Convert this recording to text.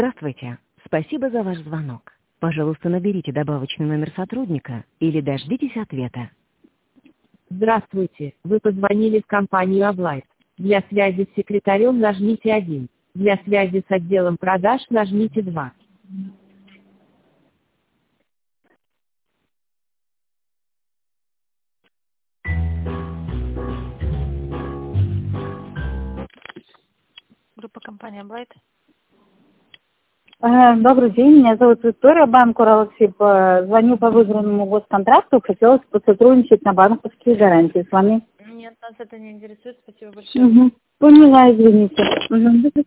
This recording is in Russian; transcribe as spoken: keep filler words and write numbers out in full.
Здравствуйте. Спасибо за ваш звонок. Пожалуйста, наберите добавочный номер сотрудника или дождитесь ответа. Здравствуйте. Вы позвонили в компанию Облайт. Для связи с секретарем нажмите один. Для связи с отделом продаж нажмите два. Группа компании Blight. Э, Добрый день, меня зовут Виктория, банк Уралсиб. Э, Звоню по выигранному госконтракту, хотелось посотрудничать на банковские гарантии с вами. Нет, нас это не интересует, спасибо большое. Угу. Поняла, извините. Угу.